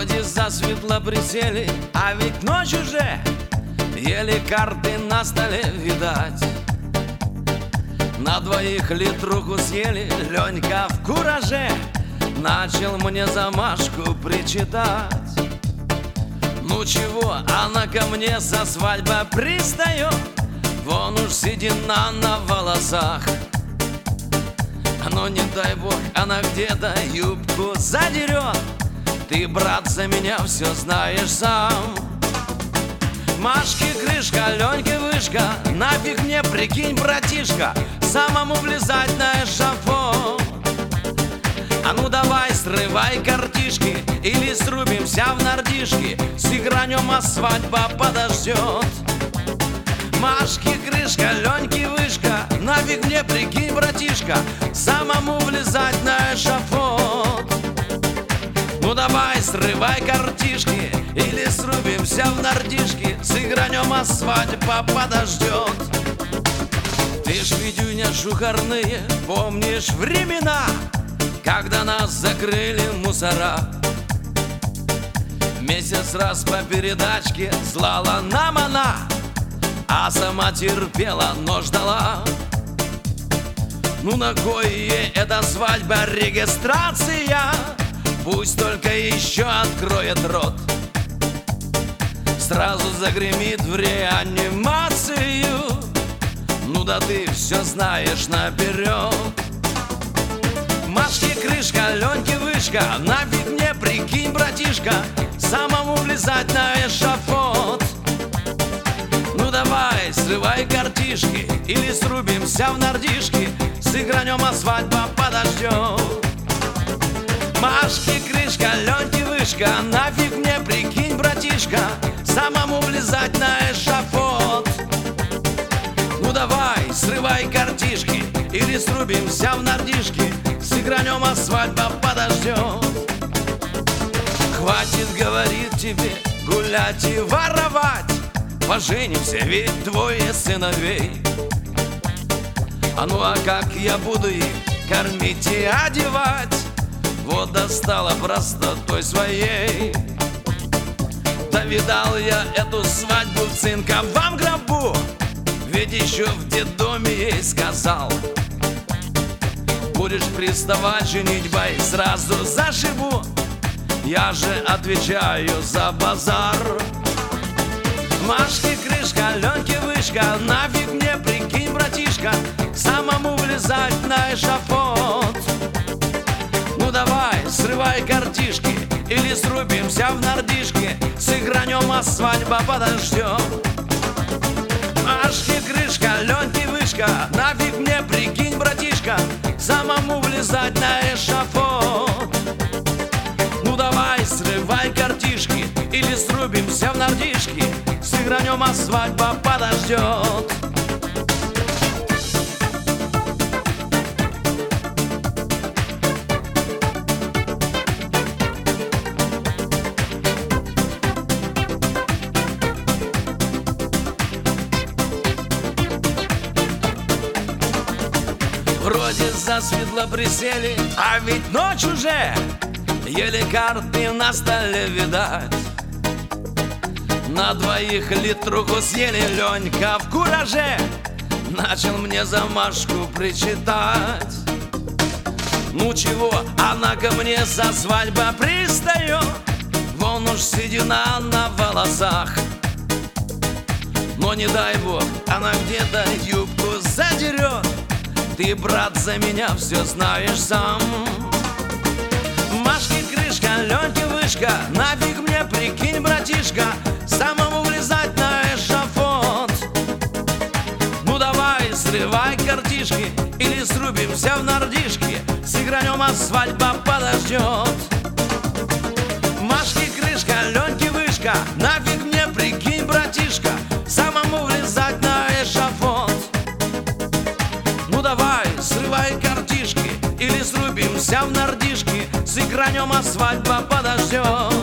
Вроде засветло присели, а ведь ночь уже, еле карты на столе видать. На двоих литруху съели, Ленька в кураже начал мне замашку причитать. Ну чего, она ко мне со свадьбы пристает, вон уж седина на волосах. Но не дай бог, она где-то юбку задерет, ты, брат, за меня все знаешь сам. Машке крышка, Леньке вышка, нафиг мне, прикинь, братишка, самому влезать на эшафот. А ну давай, срывай картишки, или срубимся в нардишки, сыгранем, а свадьба подождет. Машке крышка, Леньке вышка, нафиг мне, прикинь, братишка, самому влезать на эшафот. Ну давай, срывай картишки, или срубимся в нардишки, сыгранем, а свадьба подождет. Ты ж, Витюня, шухарные, помнишь времена, когда нас закрыли мусора? Месяц раз по передачке слала нам она, а сама терпела, но ждала. Ну на кой ей эта свадьба, регистрация? Пусть только еще откроет рот, сразу загремит в реанимацию. Ну да ты все знаешь наперед. Машке крышка, Леньке вышка, нафиг мне, прикинь, братишка, самому влезать на эшафот. Ну давай, срывай картишки, или срубимся в нардишки, сыгранем, а свадьба подождет. Машке крышка, Леньке вышка, нафиг мне, прикинь, братишка, самому влезать на эшафот. Ну давай, срывай картишки, или срубимся в нардишки, сыгранем, а свадьба подождет. Хватит, говорит тебе, гулять и воровать, поженимся, ведь двое сыновей. А ну а как я буду их кормить и одевать? Вот достала простотой своей. Да видал я эту свадьбу в цинковом гробу, ведь еще в детдоме ей сказал: будешь приставать женитьбой, сразу зашибу. Я же отвечаю за базар. Машке крышка, Леньке вышка, нафиг мне, прикинь, братишка, самому влезать на эшафот. Ну давай, срывай картишки, или срубимся в нардишки, сыгранем, а свадьба подождет. Машке крышка, Леньке вышка, нафиг мне, прикинь, братишка, самому влезать на эшафот. Ну давай, срывай картишки, или срубимся в нардишки, сыгранем, а свадьба подождет. Вроде засветло присели, а ведь ночь уже, еле карты на столе видать. На двоих литруху съели, Ленька в кураже начал мне замашку причитать. Ну чего, она ко мне со свадьбы пристает, вон уж седина на волосах. Но не дай бог, она где-то юбку задерет, ты, брат, за меня все знаешь сам. Машке крышка, Леньке вышка, нафиг мне, прикинь, братишка, самому влезать на эшафот. Ну давай, срывай картишки, или срубимся в нардишки, сыгранем, а свадьба подождет. Машке крышка, Леньке вышка, нафиг мне, прикинь, братишка, самому влезать на эшафот. Ну давай, срывай картишки, или срубимся в нардишки, сыгранем, а свадьба подождет.